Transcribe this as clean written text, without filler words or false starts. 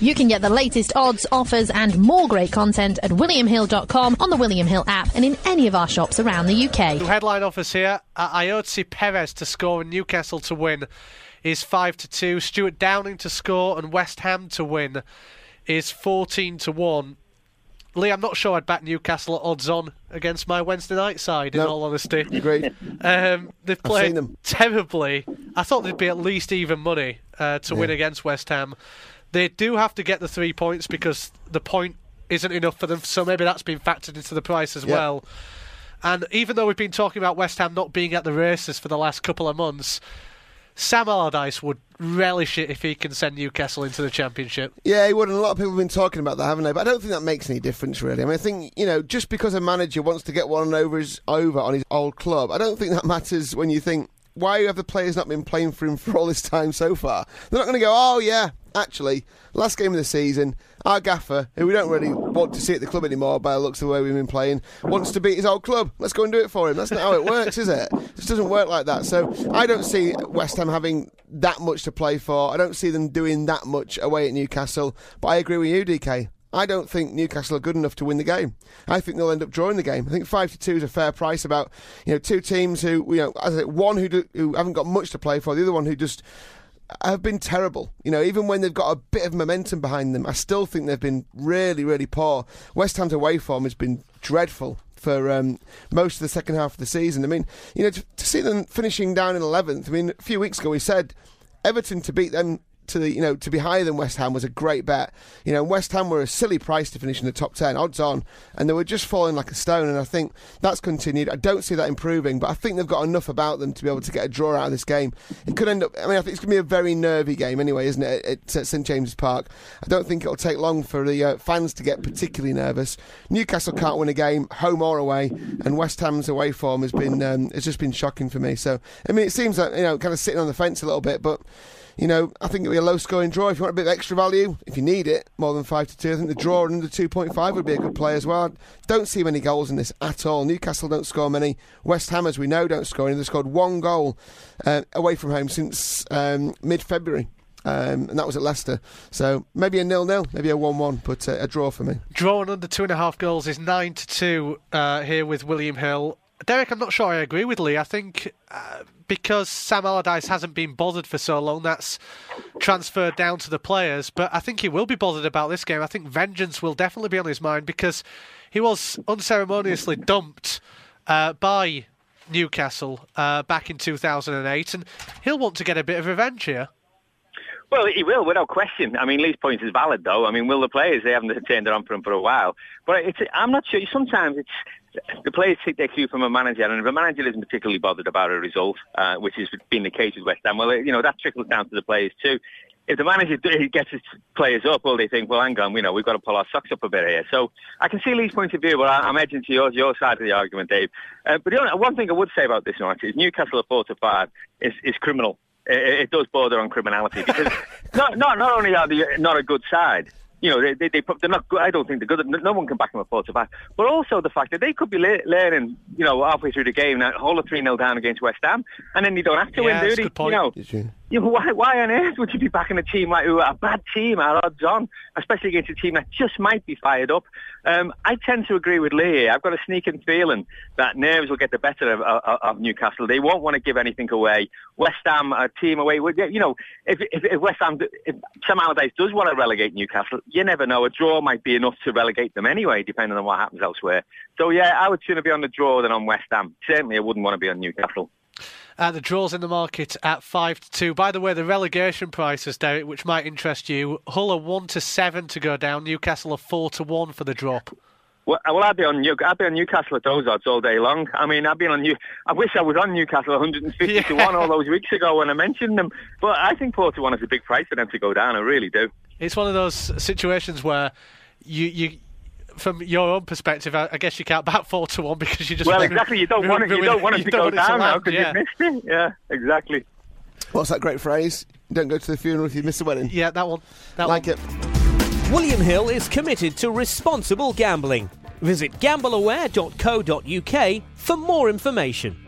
You can get the latest odds, offers and more great content at williamhill.com, on the William Hill app and in any of our shops around the UK. Headline offers here. Ayoze Perez to score and Newcastle to win is 5-2. Stuart Downing to score and West Ham to win is 14-1. Lee, I'm not sure I'd back Newcastle at odds on against my Wednesday night side, in all honesty. Great. They've played terribly. I thought they'd be at least even money to win against West Ham. They do have to get the 3 points because the point isn't enough for them, so maybe that's been factored into the price as well. And even though we've been talking about West Ham not being at the races for the last couple of months, Sam Allardyce would relish it if he can send Newcastle into the Championship. Yeah, he would, and a lot of people have been talking about that, haven't they? But I don't think that makes any difference, really. I mean, I think, just because a manager wants to get one over on his old club, I don't think that matters when you think, why have the players not been playing for him for all this time so far? They're not going to go, oh, yeah, actually, last game of the season, our gaffer, who we don't really want to see at the club anymore by the looks of the way we've been playing, wants to beat his old club. Let's go and do it for him. That's not how it works, is it? It just doesn't work like that. So I don't see West Ham having that much to play for. I don't see them doing that much away at Newcastle. But I agree with you, DK. I don't think Newcastle are good enough to win the game. I think they'll end up drawing the game. I think 5-2 is a fair price. About two teams who as I say, one who haven't got much to play for, the other one who just have been terrible. Even when they've got a bit of momentum behind them, I still think they've been really, really poor. West Ham's away form has been dreadful for most of the second half of the season. I mean, to see them finishing down in 11th. I mean, a few weeks ago we said Everton to beat them to be higher than West Ham was a great bet. West Ham were a silly price to finish in the top 10, odds on, and they were just falling like a stone, and I think that's continued. I don't see that improving, but I think they've got enough about them to be able to get a draw out of this game. It could end up, I think it's going to be a very nervy game anyway, isn't it, at St James's Park. I don't think it'll take long for the fans to get particularly nervous. Newcastle can't win a game, home or away, and West Ham's away form has just been shocking for me. So, it seems like, kind of sitting on the fence a little bit, but I think it'll be a low-scoring draw. If you want a bit of extra value, if you need it, more than 5-2, I think the draw under 2.5 would be a good play as well. Don't see many goals in this at all. Newcastle don't score many. West Ham, as we know, don't score any. They've scored one goal away from home since mid-February. And that was at Leicester. So maybe a 0-0, maybe a 1-1, but a draw for me. Drawing under 2.5 goals is 9-2 here with William Hill. Derek, I'm not sure I agree with Lee. I think because Sam Allardyce hasn't been bothered for so long, that's transferred down to the players. But I think he will be bothered about this game. I think vengeance will definitely be on his mind because he was unceremoniously dumped by Newcastle back in 2008, and he'll want to get a bit of revenge here. Well, he will, without question. I mean, Lee's point is valid, though. I mean, will the players? They haven't turned it on for him for a while. But I'm not sure. Sometimes the players take their cue from a manager, and if a manager isn't particularly bothered about a result, which has been the case with West Ham, well, that trickles down to the players too. If the manager gets his players up, well, they think, well, hang on, we've got to pull our socks up a bit here. So I can see Lee's point of view, but I'm edging to your side of the argument, Dave. But the one thing I would say about this match is Newcastle at 4-5 is criminal. It does border on criminality because not only are they not a good side, they're not good. I don't think they're good. No one can back them at 4-5. But also the fact that they could be learning, halfway through the game, that hold a 3-0 down against West Ham, and then you don't have to win, do they? Good point. Why on earth would you be backing a team who are a bad team at odds on, especially against a team that just might be fired up? I tend to agree with Lee. I've got a sneaking feeling that nerves will get the better of Newcastle. They won't want to give anything away. West Ham, a team away, if West Ham, if Sam Allardyce does want to relegate Newcastle, you never know. A draw might be enough to relegate them anyway, depending on what happens elsewhere. So yeah, I would sooner be on the draw than on West Ham. Certainly, I wouldn't want to be on Newcastle. The draw's in the market at 5-2. By the way, the relegation prices, Derek, which might interest you, Hull are 1-7 to go down. Newcastle are 4-1 for the drop. Well, I'd be on Newcastle at those odds all day long. I mean, I wish I was on Newcastle 150 to 1 all those weeks ago when I mentioned them. But I think 4-1 is a big price for them to go down. I really do. It's one of those situations where you from your own perspective, I guess you can't back 4-1 because you just... Well, exactly. You don't want it to go down now because you've missed it. Yeah, exactly. What's that great phrase? You don't go to the funeral if you miss the wedding. Yeah, that one. It. William Hill is committed to responsible gambling. Visit gambleaware.co.uk for more information.